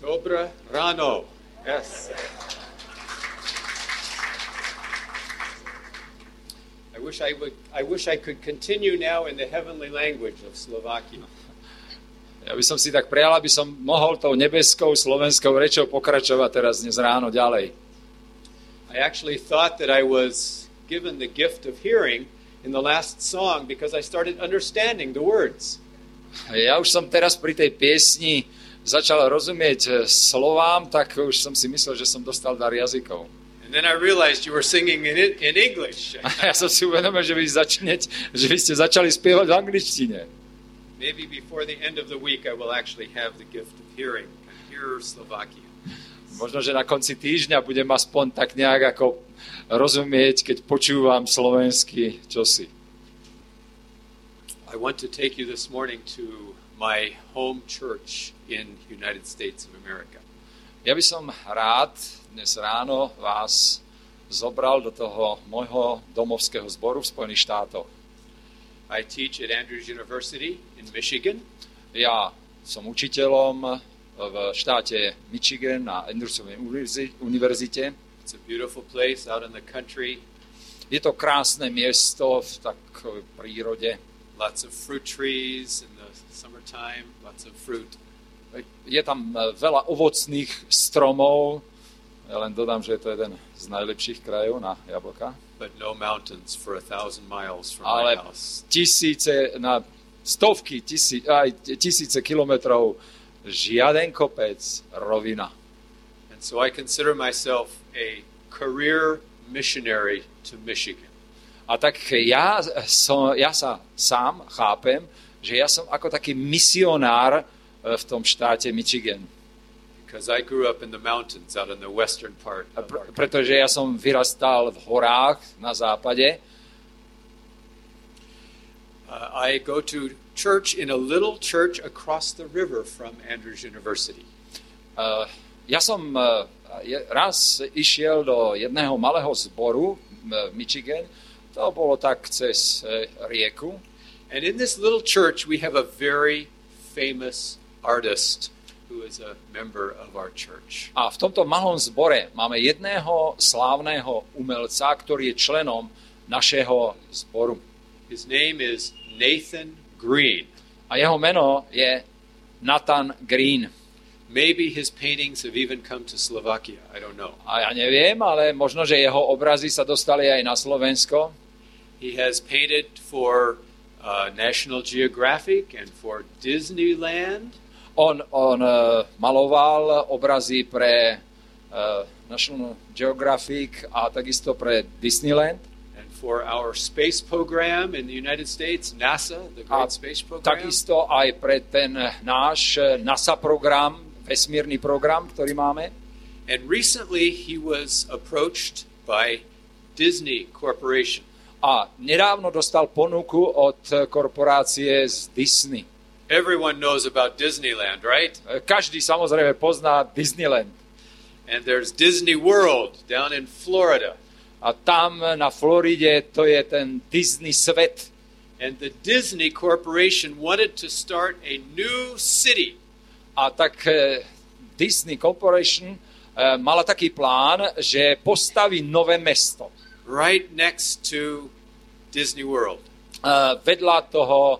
Dobré ráno. Yes. I wish I could continue now in the heavenly language of Slovakia. Ja by som si tak prijal, aby som mohol tou nebeskou slovenskou rečou pokračovať teraz dnes ráno ďalej. I actually thought that I was given the gift of hearing in the last song because I started understanding the words. Ja už som teraz pri tej piesni začal rozumieť slovám, tak už som si myslel, že som dostal dar jazykov. And then I realized you were singing in English. A ja som si uvedomil, že vy ste začali spievať v angličtine. Maybe before the end of the week I will actually have the gift of hearing and hear Slovakia. Možno, že na konci týždňa budem aspoň tak nejak ako rozumieť, keď počúvam slovensky čosi. I want to take you this morning to my home church in United States of America. Ja by som rád dnes ráno vás zobral do toho môjho domovského zboru v Spojených štátoch. I teach at Andrews University in Michigan. Ja som učiteľom v štáte Michigan na Andrewsovej univerzite. It's a beautiful place out in the country. Je to krásne miesto v takej prírode. Lots of fruit trees in the summertime, lots of fruit. Je tam veľa ovocných stromov. Ja len dodám, že je to jeden z najlepších krajov na jablka. But no mountains for 1,000 miles from Ale my house. tisíce kilometrov žiaden kopec, rovina. And so I consider myself a career missionary to Michigan. A tak ja sa sám chápem, že ja som ako taký misionár v tom štáte Michigan. Because I grew up in the mountains out in the western part of our country. Pretože ja som vyrastal v horách na západe. I go to church in a little church across the river from Andrews University. Ja som raz išiel do jedného malého zboru v Michigan. To bolo tak cez rieku. And in this little church we have a very famous artist who is a member of our church. A v tomto malom zbore máme jedného slávneho umelca, ktorý je členom našeho zboru. His name is Nathan Green. A jeho meno je Nathan Green. Maybe his paintings have even come to Slovakia. I don't know. A ja neviem, ale možno, že jeho obrazy sa dostali aj na Slovensko. He has painted for National Geographic and for Disneyland. On maloval obrazy pre National Geographic a takisto pre Disneyland. And for our space program in the United States, NASA, the great space program. Takisto aj pre ten náš NASA program, vesmírny program, ktorý máme. And recently he was approached by Disney Corporation. A nedávno dostal ponuku od korporácie z Disney. Everyone knows about Disneyland, right? Každý samozrejme pozná Disneyland. And there's Disney World down in Florida. A tam na Floride to je ten Disney svet. And the Disney Corporation wanted to start a new city. A tak Disney Corporation mala taký plán, že postaví nové mesto. Right next to Disney World. Vedľa toho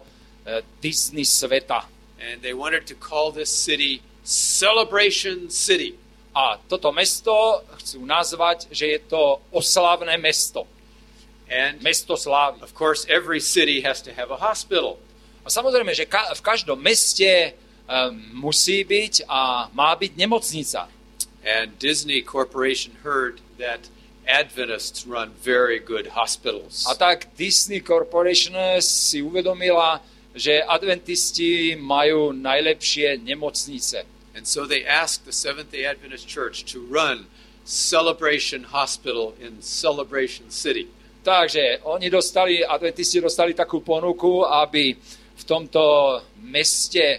Disney sveta. And they wanted to call this city Celebration City. A toto mesto chcú nazvať, že je to oslavné mesto. And mesto slávy. Of course, every city has to have a hospital. A samozrejme, že v každom meste musí byť a má byť nemocnica. And Disney Corporation heard that Adventists run very good hospitals. A tak Disney Corporation si uvedomila, že adventisti majú najlepšie nemocnice. And so they asked the Seventh-day Adventist Church to run Celebration Hospital in Celebration City. Takže adventisti dostali takú ponuku, aby v tomto meste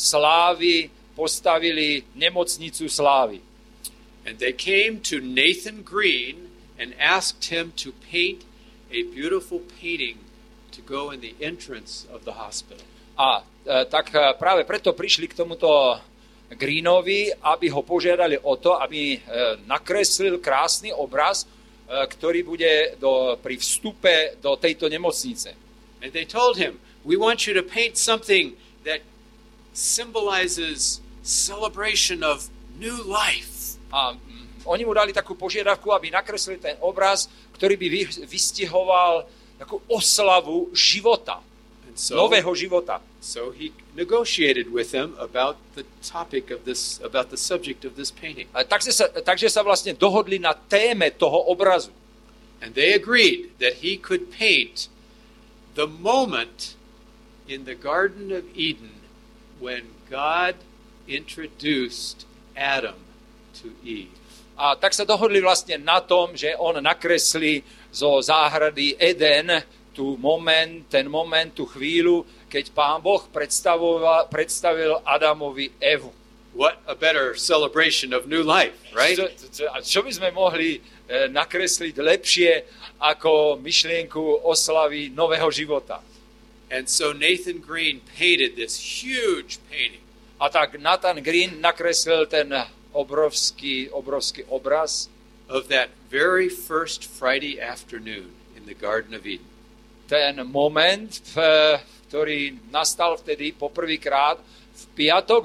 slávy postavili nemocnicu slávy. And they came to Nathan Green and asked him to paint a beautiful painting to go in the entrance of the hospital. A tak práve preto prišli k tomuto Greenovi, aby ho požiadali o to, aby nakreslil krásny obraz, ktorý bude pri vstupe do tejto nemocnice. And they told him, we want you to paint something that symbolizes celebration of new life. A oni mu dali takú požiadavku, aby nakreslil ten obraz, ktorý by vystihoval takú oslavu života, nového života. So he negotiated with them about the topic of this, about the subject of this painting. Takže sa vlastne dohodli na téme toho obrazu. And they agreed that he could paint the moment in the Garden of Eden when God introduced Adam to Eve. A tak sa dohodli vlastne na tom, že on nakreslí zo záhrady Eden ten moment, tú chvíľu, keď Pán Boh predstavil Adamovi Evu. What a better celebration of new life, right? Čo by sme mohli nakresliť lepšie ako myšlienku oslavy nového života? And so Nathan Green painted this huge painting. A tak Nathan Green nakreslil ten obrovský obraz of that very first Friday afternoon in the Garden of Eden. Ten moment, ktorý nastal vtedy poprvýkrát v piatok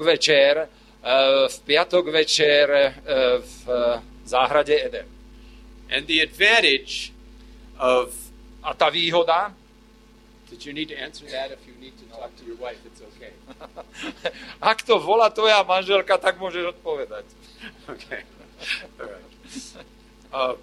večer v záhrade Eden. And the advantage of... A tá výhoda... Did you need to answer that? If you need to talk to your wife, it's okay. Ak to volá tvoja manželka, tak môžeš odpovedať. Okay. All right.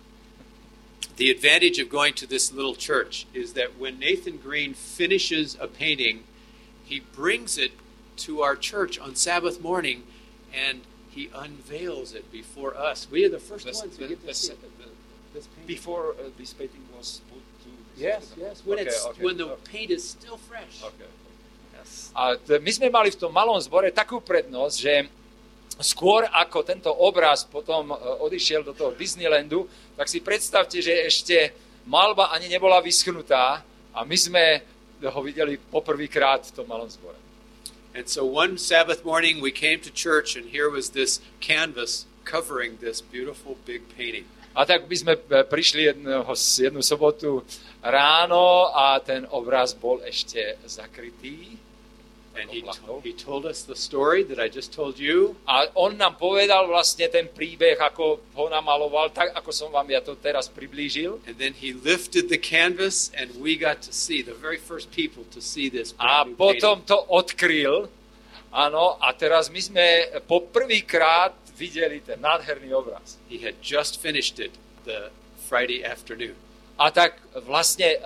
The advantage of going to this little church is that when Nathan Green finishes a painting, he brings it to our church on Sabbath morning and he unveils it before us. We are the first ones who get to see this painting. Before this painting was put to... Yes. When the paint is still fresh. Okay. Yes. A my sme mali v tom malom zbore takú prednosť, že skôr ako tento obraz potom odišiel do toho Disneylandu, tak si predstavte, že ešte malba ani nebola vyschnutá a my sme ho videli poprvýkrát v tom malom zbore. And so one Sabbath morning we came to church and here was this canvas covering this beautiful big painting. A tak by sme prišli jednu sobotu ráno a ten obraz bol ešte zakrytý. And he told us the story that I just told you. A on nám povedal vlastne ten príbeh, ako ho namaloval, tak ako som vám ja to teraz priblížil. And then he lifted the canvas and we got to see the very first people to see this. A potom to odkryl. Áno, a teraz my sme poprvýkrát videli ten nádherný obraz. He had just finished it the Friday afternoon. A tak vlastne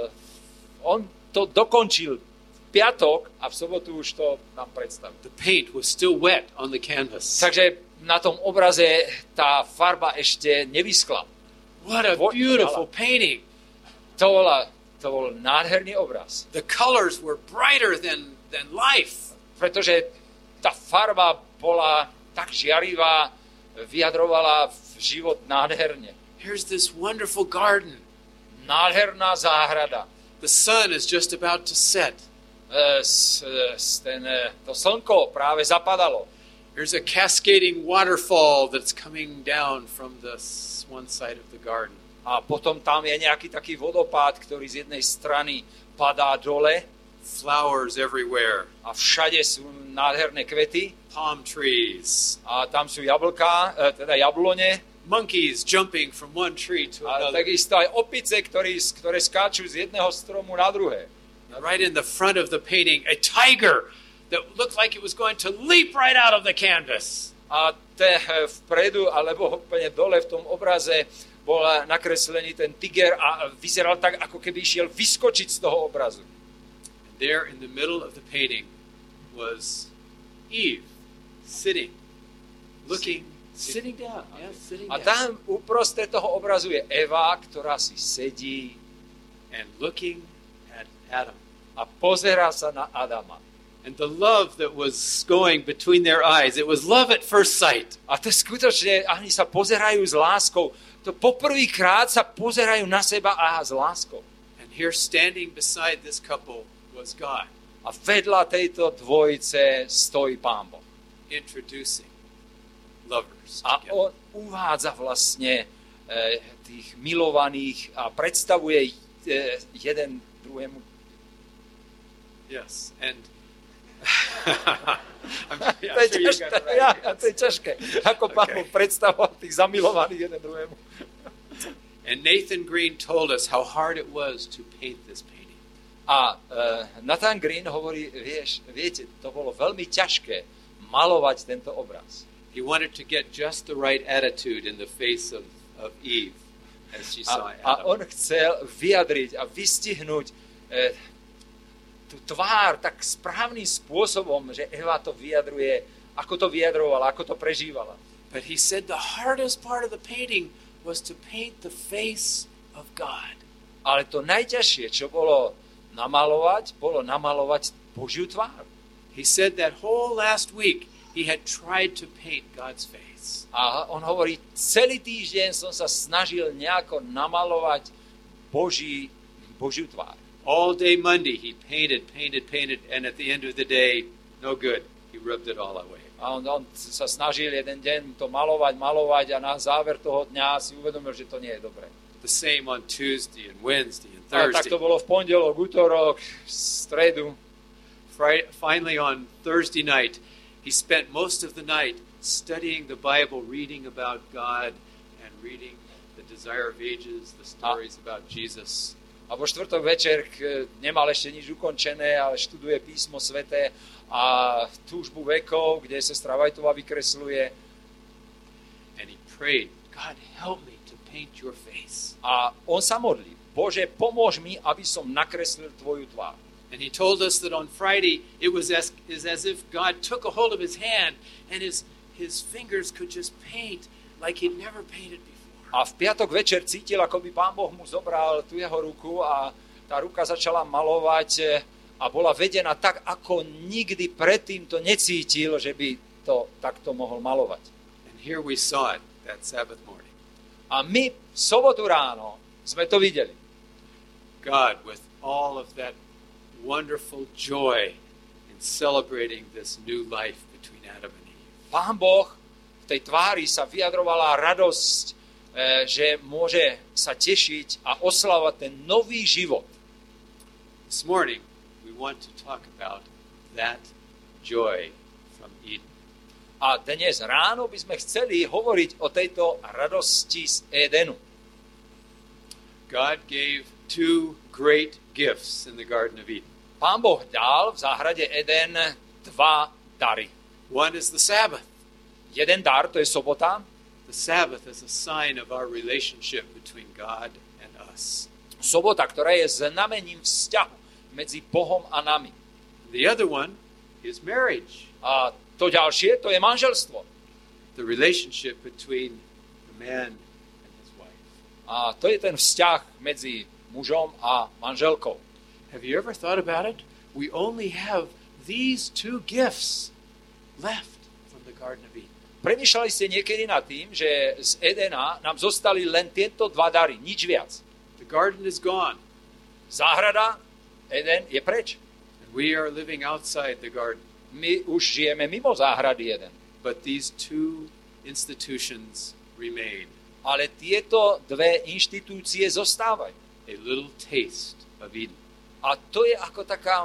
on to dokončil piatok a v sobotu už to nám predstavil. The paint was still wet on the canvas. Takže na tom obraze tá farba ešte nevyschla. What a beautiful painting. To bol nádherný obraz. The colors were brighter than life. Pretože tá farba bola tak žiarivá, vyjadrovala život nádherne. Here's this wonderful garden. Nádherná záhrada. The sun is just about to set. To slnko práve zapadalo. There's a cascading waterfall that's coming down from the one side of the garden. A potom tam je nejaký taký vodopád, ktorý z jednej strany padá dole. Flowers everywhere. A všade sú nádherné kvety. Palm trees. A tam sú jablká, teda jablone. Monkeys jumping from one tree to another. A takisto aj opice, ktoré skáču z jedného stromu na druhé. Right in the front of the painting, a tiger that looked like it was going to leap right out of the canvas. A vpredu, alebo úplne dole v tom obraze bol nakreslený ten tiger a vyzeral tak, ako keby išiel vyskočiť z toho obrazu. There in the middle of the painting was Eve sitting down. Yes, sitting down. A tam uprostred toho obrazu je Eva, ktorá si sedí and looking at Adam. A pozerá sa na Adama. And the love that was going between their eyes, it was love at first sight. A to skutočne, oni sa pozerajú s láskou. To poprvýkrát sa pozerajú na seba a s láskou. And here standing beside this couple was God. A vedľa tejto dvojice stojí Pán Boh. introducing lovers A together. on uvádza vlastne tých milovaných a predstavuje jeden druhému. Yes, and To je ťažké. Ako Pán Boh predstavoval tých zamilovaných jeden druhému. And Nathan Green told us how hard it was to paint this painting. A Nathan Green hovorí, viete, to bolo veľmi ťažké malovať tento obraz. He wanted to get just the right attitude in the face of Eve as she saw A Adam. on chcel vyjadriť a vystihnúť tú tvár tak správnym spôsobom, že Eva to vyjadruje, ako to vyjadrovala, ako to prežívala. But he said the hardest part of the painting was to paint the face of God. Ale to najťažšie, čo bolo namalovať Božiu tvár. He said that whole last week he had tried to paint God's face. A on hovorí, celý týždeň som sa snažil nejako namalovať Božiu tvár. All day Monday he painted, and at the end of the day, no good. He rubbed it all away. A on sa snažil jeden deň to malovať a na záver toho dňa si uvedomil, že to nie je dobré. The same on Tuesday and Wednesday and A tak Thursday. to bolo v pondelok, útorok, stredu. Finally on Thursday night, he spent most of the night studying the Bible, reading about God and reading the Desire of Ages, the stories about Jesus. A vo štvrtok večer nemal ešte nič ukončené, ale študuje písmo sväté a túžbu vekov, kde sestra Vajtová vykresľuje. And he prayed, God, help me to paint your face. A on sa modlí, Bože, pomôž mi, aby som nakreslil tvoju tvár. And he told us that on Friday it was as if God took a hold of his hand and his fingers could just paint like he'd never painted before. A v piatok večer cítil, ako by Pán Boh mu zobral tú jeho ruku a tá ruka začala malovať a bola vedená tak, ako nikdy predtým to necítil, že by to takto mohol malovať. And here we saw it that Sabbath morning. A my v sobotu ráno sme to videli. God with all of that wonderful joy in celebrating this new life between Adam and Eve. Pán Boh v tej tvári sa vyjadrovala radosť, že môže sa tešiť a oslavovať ten nový život. This morning we want to talk about that joy from Eden. A dnes ráno by sme chceli hovoriť o tejto radosti z Édenu. God gave two great gifts in the Garden of Eden. Pán Boh dal v záhrade Eden dva dary. One is the Sabbath. Jeden dar, to je sobota. The Sabbath is a sign of our relationship between God and us. Sobota, ktorá je znamením vzťahu medzi Bohom a nami. The other one is marriage. A to ďalšie, to je manželstvo. The relationship between the man and his wife. A to je ten vzťah medzi mužom a manželkou. Have you ever thought about it? We only have these two gifts left from the Garden of Eden. Premýšľali ste niekedy nad tým, že z Edena nám zostali len tieto dva dary, nič viac. The garden is gone. Záhrada, Eden je preč. And we are living outside the garden. My už žijeme mimo záhrady Eden. But these two institutions remain. Ale tieto dve inštitúcie zostávajú. A little taste of Eden. A to je ako taká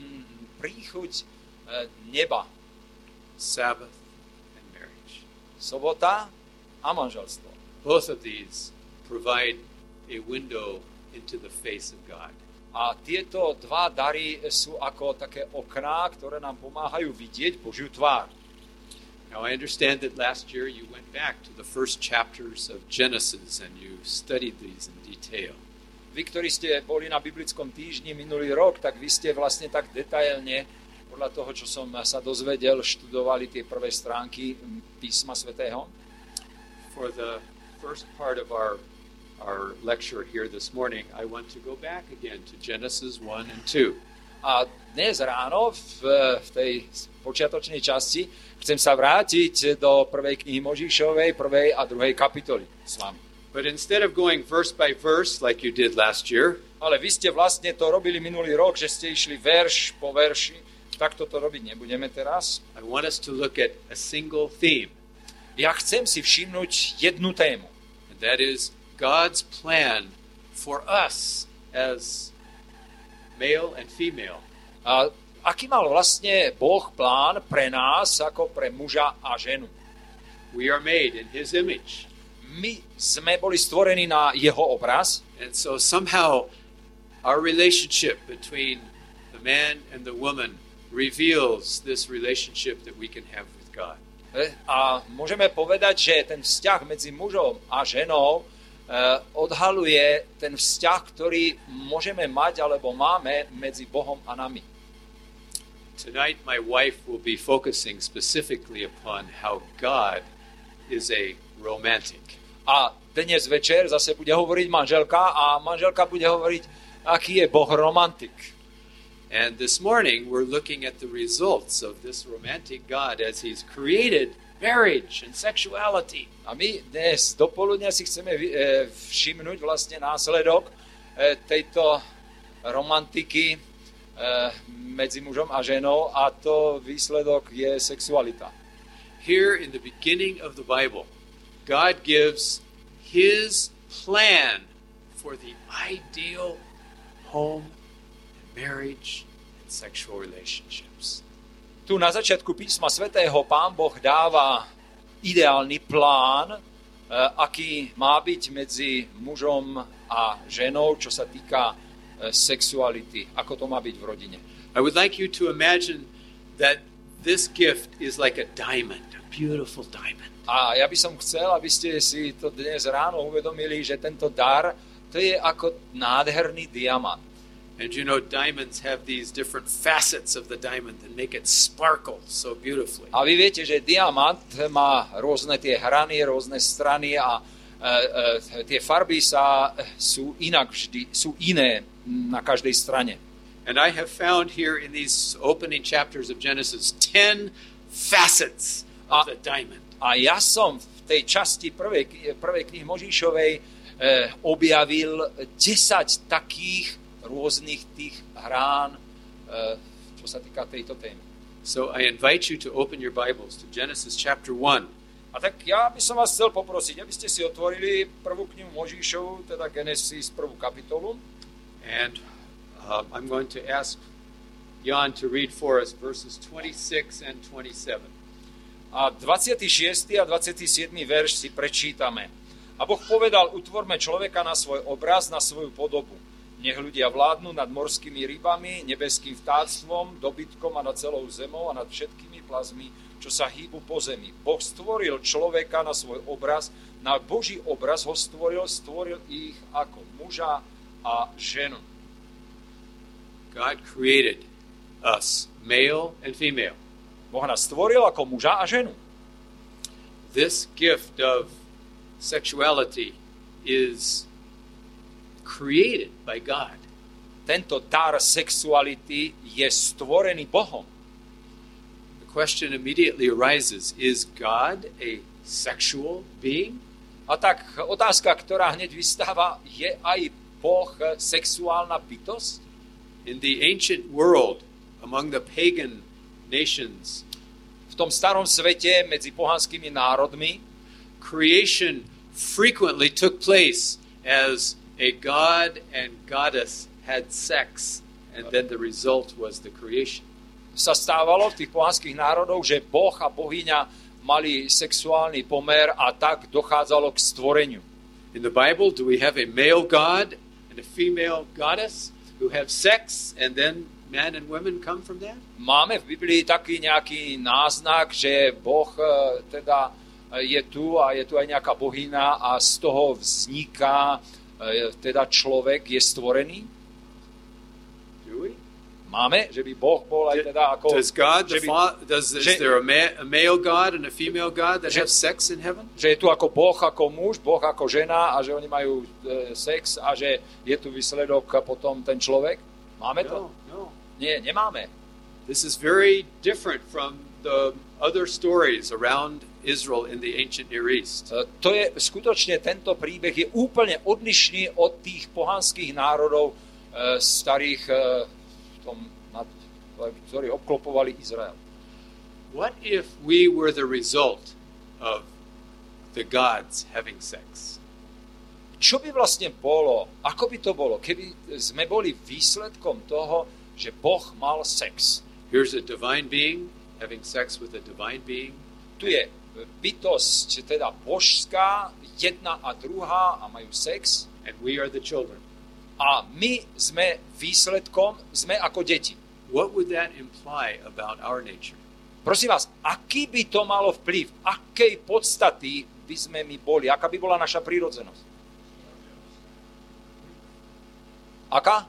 príchuť neba. Sabbath and marriage. Sobota a manželstvo. Both of these provide a window into the face of God. A tieto dva dary sú ako také okná, ktoré nám pomáhajú vidieť Božiu tvár. Now I understand that last year you went back to the first chapters of Genesis and you studied these in detail. Vy, ktorí ste boli na biblickom týždni minulý rok, tak vy ste vlastne tak detailne, podľa toho, čo som sa dozvedel, študovali tie prvé stránky písma svätého. For the first part of our lecture here this morning, I want to go back again to Genesis 1 and 2. A dnes ráno v tej počiatočnej časti chcem sa vrátiť do prvej knihy Mojžišovej, prvej a druhej kapitoly s vami. But instead of going verse by verse like you did last year, Ale vy ste vlastne to robili minulý rok, že ste išli verš po verši v Tak toto robiť nebudeme teraz. I want us to look at a single theme. Ja chcem si všimnúť jednu tému. And that is God's plan for us as male and female. A aký mal vlastne Boh plán pre nás, ako pre muža a ženu? We are made in His image. My sme boli stvorení na jeho obraz. And so somehow our relationship between the man and the woman reveals this relationship that we can have with God. A môžeme povedať, že ten vzťah medzi mužom a ženou odhaluje ten vzťah, ktorý môžeme mať alebo máme medzi Bohom a nami. Tonight my wife will be focusing specifically upon how God is a romantic. A dnes večer zase bude hovoriť manželka a manželka bude hovoriť, aký je Boh romantik. And this morning we're looking at the results of this romantic God as He's created marriage and sexuality. A my dnes dopoludnia si chceme všimnúť vlastne následok tejto romantiky medzi mužom a ženou a to výsledok je sexualita. Here in the beginning of the Bible, God gives His plan for the ideal home, marriage, and sexual relationships. Tu na začiatku písma svätého Pán Boh dáva ideálny plán, aký má byť medzi mužom a ženou, čo sa týka sexuality, ako to má byť v rodine. I would like you to imagine that this gift is like a diamond, a beautiful diamond. A ja by som chcel, aby ste si to dnes ráno uvedomili, že tento dar, to je ako nádherný diamant. And you know, diamonds have these different facets of the diamond that make it sparkle so beautifully. A vy viete, že diamant má rôzne tie hrany, rôzne strany a tie farby sú inak vždy, sú iné na každej strane. And I have found here in these opening chapters of Genesis 10 facets of the diamond. A ja som v tej časti prvej knihy Možišovej objavil 10 takých rôznych tých hrán, čo sa týka tejto témy. So I invite you to open your Bibles to Genesis chapter 1. A tak ja by som vás chcel poprosiť, aby ste si otvorili prvú knihu Možišovu, teda Genesis, prvú kapitolu. And I'm going to ask Jan to read for us verses 26 and 27. A 26. a 27. verš si prečítame. A Boh povedal, utvorme človeka na svoj obraz, na svoju podobu. Nech ľudia vládnu nad morskými rybami, nebeským vtáctvom, dobytkom a nad celou zemou a nad všetkými plazmi, čo sa hýbu po zemi. Boh stvoril človeka na svoj obraz, na Boží obraz ho stvoril ich ako muža a ženu. God created us, male and female. Boh nás stvoril ako muža a ženu. This gift of sexuality is created by God. Tento dar sexuality je stvorený Bohom. The question immediately arises, is God a sexual being? A tak otázka, ktorá hneď vystáva, je aj Boh sexuálna bytosť? In the ancient world, among the pagan nations, v tom starom svete medzi pohanskými národmi creation frequently took place as a god and goddess had sex, and then the result was the creation. Sa stávalo v tých pohanských národoch, že Boh a bohyňa mali sexuálny pomer a tak dochádzalo k stvoreniu. In the Bible, do we have a male god and a female goddess who have sex, and then men and women come from that? Máme v Biblii taký nejaký náznak, že Boh teda je tu a je tu aj nejaká bohyňa a z toho vzniká teda človek, je stvorený? Do we? Máme, že by Boh bol aj teda ako... Is there a male god and a female god that have sex in heaven? Že je tu ako Boh, ako muž, Boh ako žena a že oni majú sex a že je tu výsledok potom ten človek? Máme to? No. Nie, nemáme. This is very different from the other stories around Israel in the ancient Near East. To je skutočne, tento príbeh je úplne odlišný od tých pohanských národov starých v tom ktorí obklopovali Izrael. What if we were the result of the gods having sex? Čo by vlastne bolo, ako by to bolo, keby sme boli výsledkom toho, že Boh mal sex? Here's a divine being having sex with a divine being. Tu je bytosť, teda božská, jedna a druhá a majú sex. And we are the children. A my sme výsledkom, sme ako deti. What would that imply about our nature? Prosím vás, aký by to malo vplyv? Akej podstaty by sme my boli? Aká by bola naša prírodzenosť? Aká?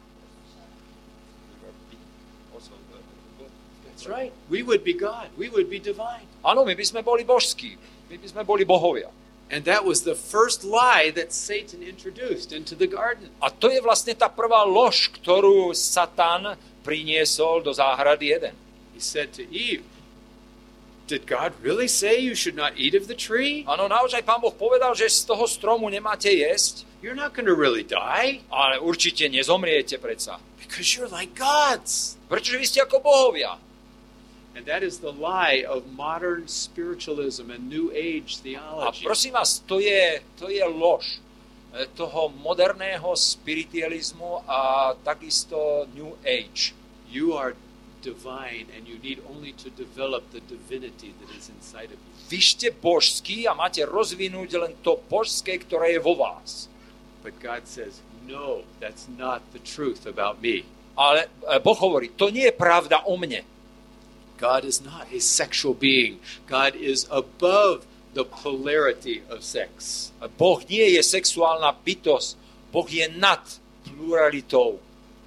That's right. We would be God. We would be divine. Áno, my by sme boli božskí. My by sme boli bohovia. And that was the first lie that Satan introduced into the garden. A to je vlastne tá prvá lož, ktorú Satan priniesol do záhrady Eden. He said to Eve, "Did God really say you should not eat of the tree? Áno, naozaj Pán Boh povedal, že z toho stromu nemáte jesť, You're not going to really die ale určite nezomriete predsa. because you're like gods." Pretože vy ste ako bohovia. And that is the lie of modern spiritualism and New Age A theology. prosím vás, to je lož toho moderného spiritualizmu a takisto New Age. You are divine and you need only to develop the divinity that is inside of you. Vy ste božskí a máte rozvinúť len to božské, ktoré je vo vás. But God says, no, that's not the truth about me. Ale Boh hovorí, to nie je pravda o mne. God is not a sexual being. God is above the polarity of sex. Boh nie je sexuálna bytosť. Boh je nad pluralitou.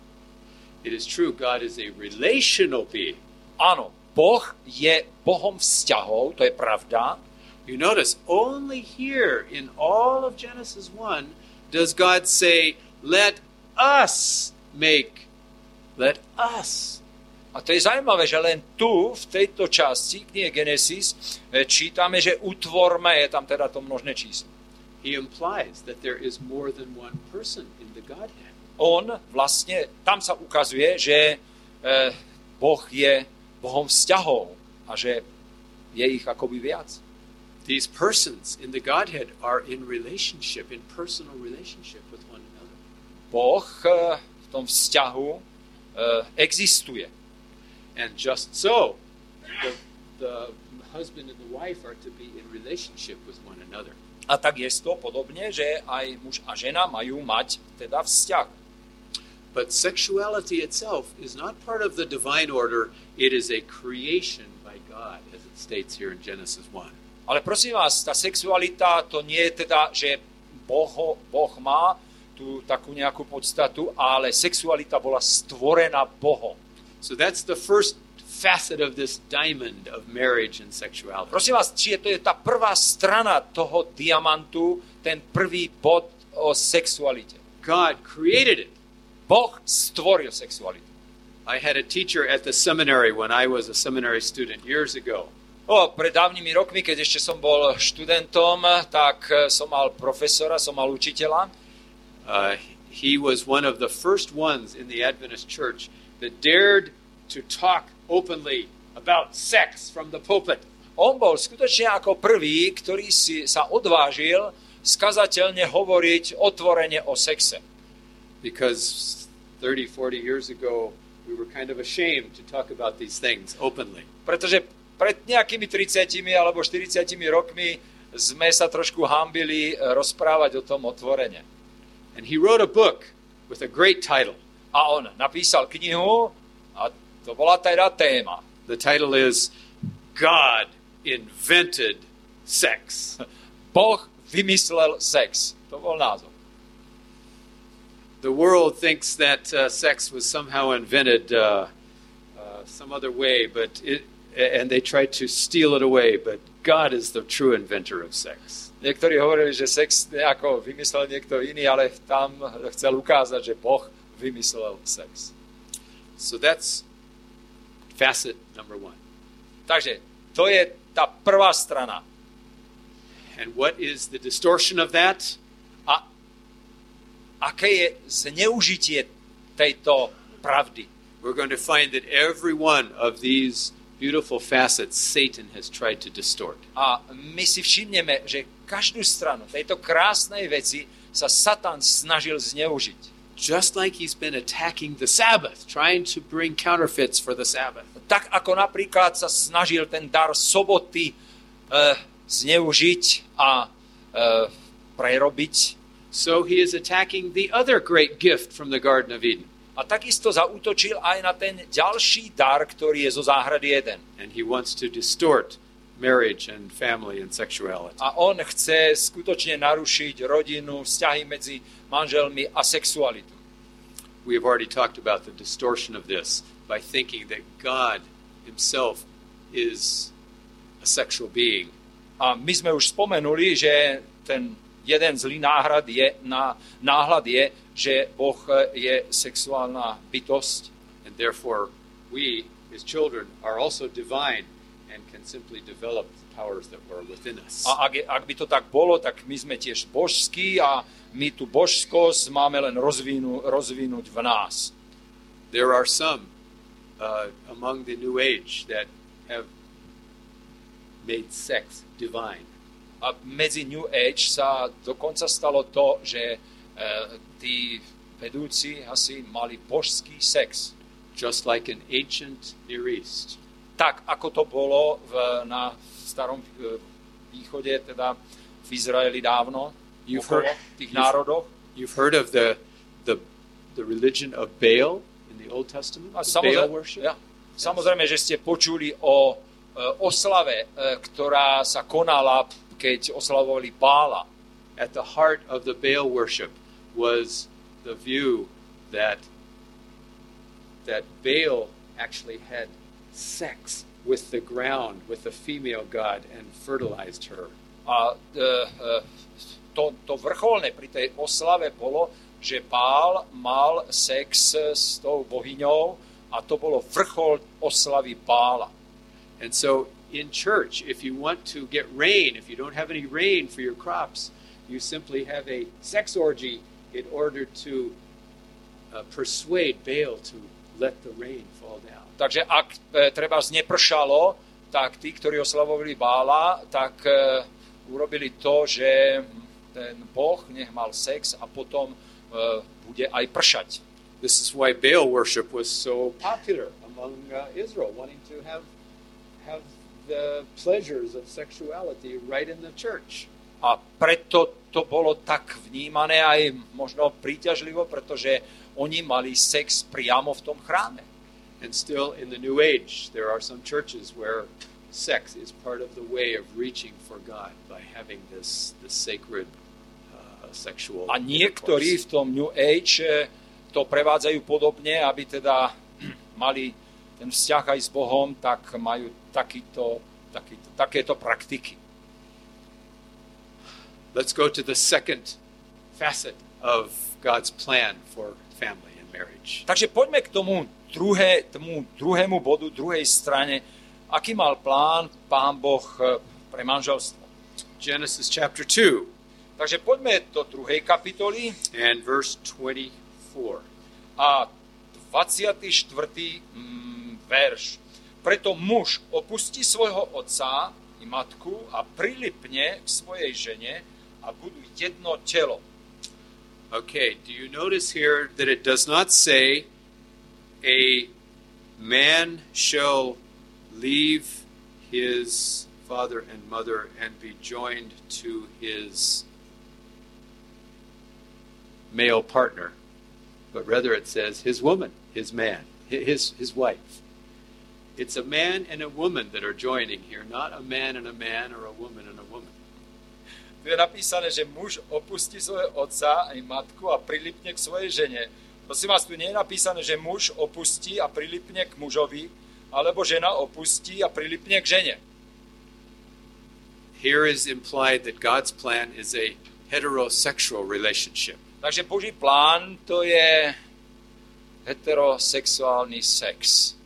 It is true, God is a relational being. Áno, Boh je Bohom vzťahov, to je pravda. You notice, only here in all of Genesis 1 does God say, let us make, let us. A to je zaujímavé, že len tu, v tejto časti knihy Genesis, čítame, že utvorme, je tam teda to množné číslo. He implies that there is more than one person in the Godhead. On vlastne, tam sa ukazuje, že Boh je Bohom vzťahov a že je ich akoby viac. These persons in the Godhead are in relationship, in personal relationship with one another. Boh v tom vzťahu existuje. And just so, the husband and the wife are to be in relationship with one another. A tak je to podobne, že aj muž a žena majú mať teda vzťah. But sexuality itself is not part of the divine order. It is a creation by God, as it states here in Genesis 1. Ale prosím vás, tá sexualita to nie je teda, že Boh má tú takú nejakú podstatu, ale sexualita bola stvorená Bohom. So that's the first facet of this diamond of marriage and sexuality. Prosím vás, či to je tá prvá strana toho diamantu, ten prvý bod o sexualite. God created it. Boh stvoril sexualitu. I had a teacher at the seminary when I was a seminary student years ago. Pred dávnymi rokmi, keď ešte som bol študentom, tak som mal profesora, som mal učiteľa. He was one of the first ones in the Adventist church that dared to talk openly about sex from the pulpit. On bol skutočne ako prvý, ktorý sa odvážil skazateľne hovoriť otvorene o sexe. Because 30, 40 years ago, we were kind of ashamed to talk about these things openly. Pretože pred nejakými 30 alebo 40 rokmi sme sa trošku hanbili rozprávať o tom otvorene. And he wrote a book with a great title. A on napísal knihu a to bola teda téma. The title is God Invented Sex. Boh vymyslel sex. To bol názov. The world thinks that sex was somehow invented some other way, and they try to steal it away, but God is the true inventor of sex. Niektorí hovorili, že sex nejako vymyslel niekto iný, ale tam chcel ukázať, že Boh vymyslel sex. So that's facet number 1. Takže to je tá prvá strana. And what is the distortion of that? A aké je zneužitie tejto pravdy? we're going to find that every one of these beautiful facets Satan has tried to distort. A my si všimneme, že každú stranu tejto krásnej veci sa Satan snažil zneužiť. Just like he's been attacking the Sabbath, trying to bring counterfeits for the Sabbath. Tak ako napríklad sa snažil ten dar soboty zneužiť a prerobiť. So he is attacking the other great gift from the Garden of Eden. A takisto zaútočil aj na ten ďalší dar, ktorý je zo záhrady Eden. And he wants to distort marriage and family and sexuality. A on chce skutočne narušiť rodinu, vzťahy medzi manželmi a sexualitu. We have already talked about the distortion of this by thinking that God himself is a sexual being. A my sme už spomenuli, že ten jeden zlý náhľad je, že Boh je sexuálna bytosť. And therefore we, his children, are also divine and can simply develop the powers that were within us. A ak by to tak bolo, tak my sme tiež božskí a my tú božskosť máme len rozvinúť v nás. There are some among the New Age that have made sex divine. A medzi New Age sa dokonca stalo to, že tí vedúci asi mali božský sex. Just like in ancient Near East. Tak, ako to bolo na starom východe, teda v Izraeli dávno, okolo tých národoch. You've heard of the religion of Baal in the Old Testament? Baal worship? Ja, samozrejme, že ste počuli o oslave, ktorá sa konala, keď oslavovali Bála. At the heart of the Baal worship was the view that Baal actually had sex with the ground, with the female god, and fertilized her. A to vrcholné pri tej oslave bolo, že Bál mal sex s tou bohyňou a to bolo vrchol oslavy Bála. And so in church, if you want to get rain, if you don't have any rain for your crops, you simply have a sex orgy in order to persuade Baal to let the rain fall down. Takže ak treba nepršalo, tak tí, ktorí oslavovali Bála, tak urobili to, že ten Boh nech mal sex a potom bude aj pršať. This is why Baal worship was so popular among Israel, wanting to have the pleasures of sexuality right in the church. A preto to bolo tak vnímané aj možno príťažlivo, pretože oni mali sex priamo v tom chráme. And still in the New Age, there are some churches where sex is part of the way of reaching for God by having this sacred sexual A niektorí v tom New Age to prevádzajú podobne, aby teda mali ten vzťah aj s Bohom, tak majú takéto praktiky. Let's go to the second facet of God's plan for family and marriage. Takže poďme k tomu druhému bodu, druhej strane, aký mal plán Pán Boh pre manželstvo. Genesis chapter 2. Takže poďme do druhej kapitoly. And verse 24. A 24. verš. Preto muž opustí svojho otca i matku a prilipne k svojej žene a budú jedno telo. Okay, do you notice here that it does not say a man shall leave his father and mother and be joined to his male partner, but rather it says his woman, his man, his wife. It's a man and a woman that are joining here, not a man and a man or a woman and a woman. Tu je napísané, že muž opustí svojho otca i matku a prilipne k svojej žene. Prosím vás, tu nie je napísané, že muž opustí a prilipne k mužovi, alebo žena opustí a prilipne k žene. Here is implied that God's plan is a heterosexual relationship. Takže Boží plán to je heterosexuálny sex.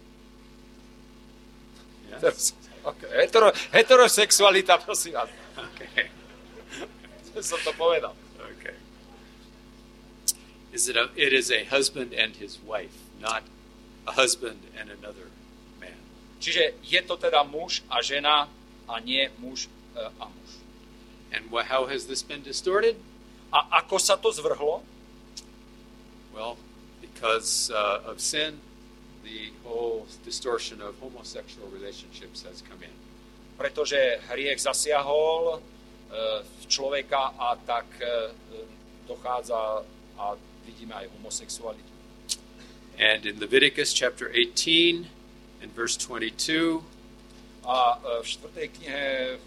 Yes. Okay. Heterosexualita, prosím vás. Okay. Som to povedal. Okay. It is a husband and his wife, not a husband and another man. Čiže je to teda muž a žena a nie muž a muž. And how has this been distorted? A ako sa to zvrhlo? Well, because of sin, the whole distortion of homosexual relationships has come in. Pretože hriech zasiahol človeka a tak dochádza a vidíme aj homosexualitu. And in Leviticus chapter 18 and verse 22, A v 4. knihe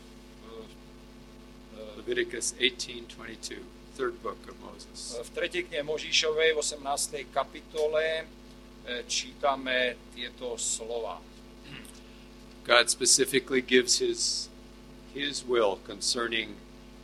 Leviticus 18:22, third book of Moses. v 3. knihe Možišovej v 18. kapitole čítame tieto slova. God specifically gives his will concerning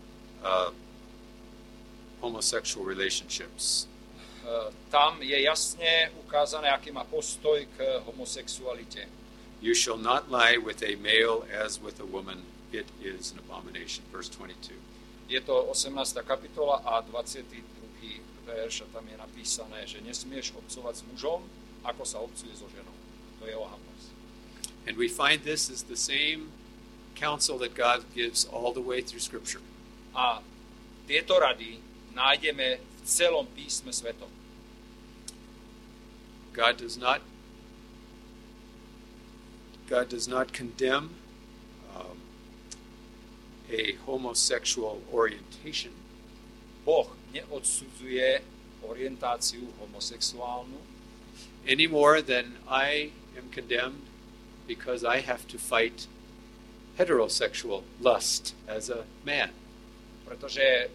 homosexual relationships. Tam je jasne ukázané, aký má postoj k homosexualite. You shall not lie with a male as with a woman. It is an abomination. Verse 22. Je to 18. kapitola a 22. verš a tam je napísané, že nesmieš obcovať s mužom, ako sa obcuje so ženou. To je ohavnosť. And we find this is the same counsel that God gives all the way through Scripture. A tieto rady nájdeme v celom písme svetom. God does not condemn a homosexual orientation. Boh neodsudzuje orientáciu homosexuálnu Any more than I am condemned because I have to fight heterosexual lust as a man. pretože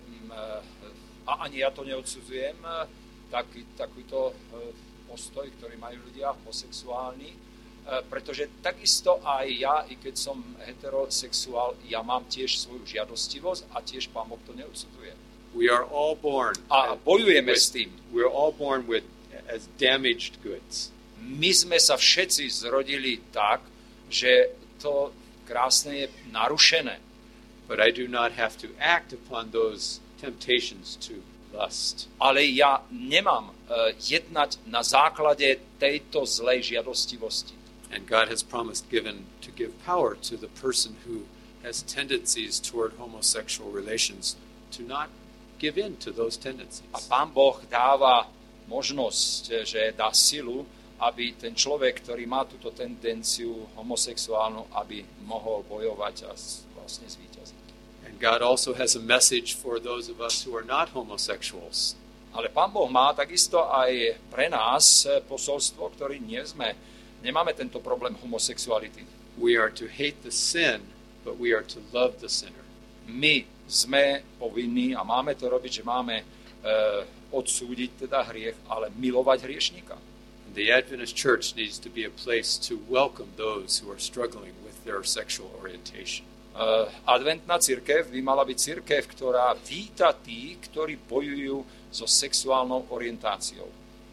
ani ja to neodsudzujem, takýto postoj, ktorý majú ľudia homosexuálni, pretože takisto aj ja, i keď som heterosexuál, ja mám tiež svoju žiadostivosť a tiež Pán Boh to neodsudzuje. We are all born. A bojujeme s tým. We are all born with as damaged goods. My sme sa všetci zrodili tak, že to krásne je narušené. But I do not have to act upon those temptations to lust. Ale ja nemám jednať na základe tejto zlej žiadostivosti. And God has promised to give power to the person who has tendencies toward homosexual relations to not give in to those tendencies. A Pán Boh dáva možnosť, že dá silu, aby ten človek, ktorý má túto tendenciu homosexuálnu, aby mohol bojovať a vlastne zvíťaziť. And God also has a message for those of us who are not homosexuals. Ale Pán Boh má takisto aj pre nás posolstvo, ktorý nemáme tento problém homosexuality. We are to hate the sin, but we are to love the sinner. My sme povinní a máme to robiť, že máme odsúdiť teda hriech, ale milovať hriešnika. The Adventist Church needs to be a place to welcome those who are struggling with their sexual orientation. Adventná cirkev by mala byť cirkev, ktorá víta tých, ktorí bojujú so sexuálnou orientáciou.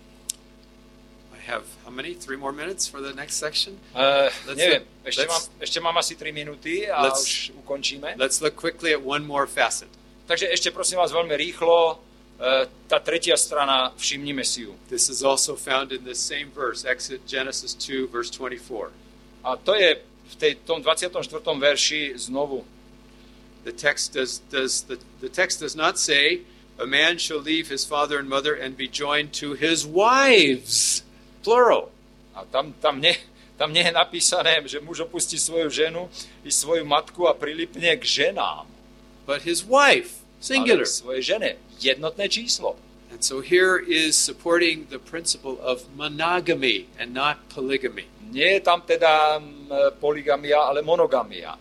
I have how many? 3 more minutes for the next section? Neviem, ešte mám asi 3 minúty a už ukončíme. Let's look quickly at one more facet. Takže ešte prosím vás veľmi rýchlo, tá tretia strana, všimnime si ju. This is also found in this same verse, Genesis 2, verse 24. A to je v tom 24. verši znovu. The text does not say, a man shall leave his father and mother and be joined to his wives, plural. A tam nie je napísané, že muž opustí svoju ženu i svoju matku a prilipne k ženám. But his wife, singular. Ale svoje žene, jednotné číslo. And so here is supporting the principle of monogamy and not polygamy. Nie je tam teda poligamia, ale monogamia.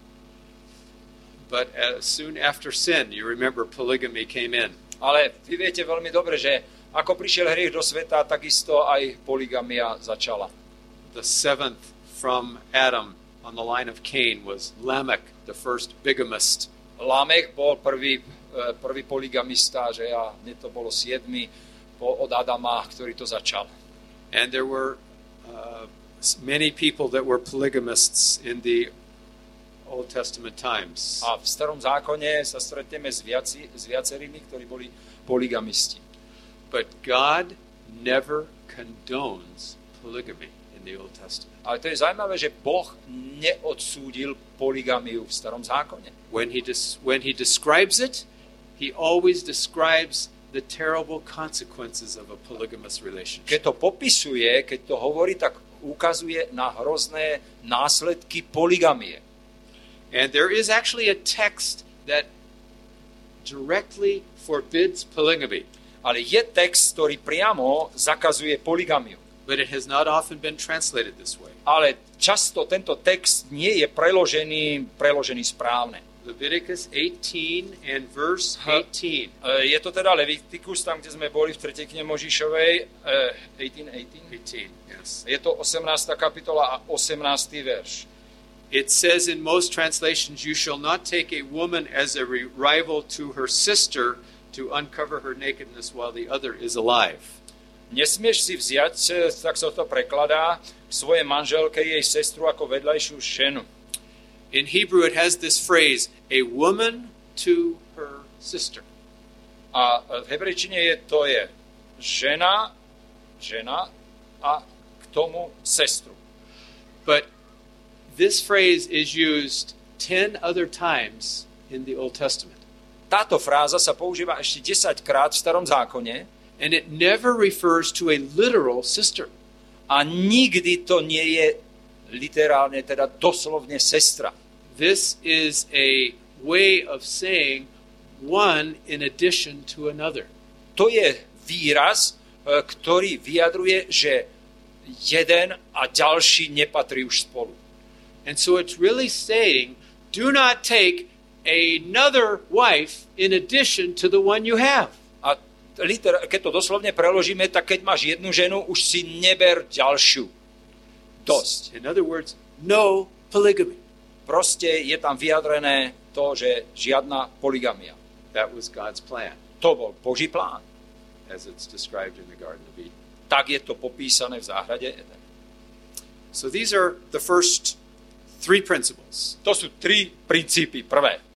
But soon after sin, you remember polygamy came in. Ale vy viete veľmi dobre, že ako prišiel hriech do sveta, takisto aj poligamia začala. The seventh from Adam on the line of Cain was Lamech, the first bigamist. Lamech bol prvý poligamista, že to bolo 7. od Adama, ktorý to začal. And there were many people that were polygamists in the Old Testament times. A v Starom zákone sa stretneme s viacerými, ktorí boli polygamisti. But God never condones polygamy in in the Old Testament. Ale to je zaujímavé, že Boh neodsúdil poligamiu v Starom zákone. When he describes it, he always describes the terrible consequences of a polygamous relationship. Keď to popisuje, keď to hovorí, tak ukazuje na hrozné následky poligamie. And there is actually a text that directly forbids polygamy. Ale je text, ktorý priamo zakazuje poligamiu. But it has not often been translated this way. Ale často tento text nie je preložený správne. Leviticus 18 and verse 18. Je to teda Leviticus, tam, kde sme boli v 3. knihe Možišovej, 18, Yes. Je to 18. kapitola a 18. verš. It says in most translations, you shall not take a woman as a rival to her sister to uncover her nakedness while the other is alive. Nesmieš si vziať, tak sa to prekladá, svoje manželke jej sestru ako vedľajšiu ženu. In Hebrew, it has this phrase, a woman to her sister. A v hebrejčine to je žena a k tomu sestru. But this phrase is used 10 other times in the Old Testament. Táto fráza sa používa ešte 10 krát v Starom zákone. And it never refers to a literal sister. A nikdy to nie je literálne, teda doslovne sestra. This is a way of saying one in addition to another. To je výraz, ktorý vyjadruje, že jeden a ďalší nepatrí už spolu. And so it's really saying, do not take another wife in addition to the one you have. A keď to doslovne preložíme, tak keď máš jednu ženu, už si neber ďalšiu. Dosť. In other words, no polygamy. Proste je tam vyjadrené to, že žiadna poligamia. That was God's plan, To bol Boží plán. as it's described in the Garden of Eden. Tak je to popísané v záhrade Eden. So these are the first three principles. To sú 3 princípy. Prvé.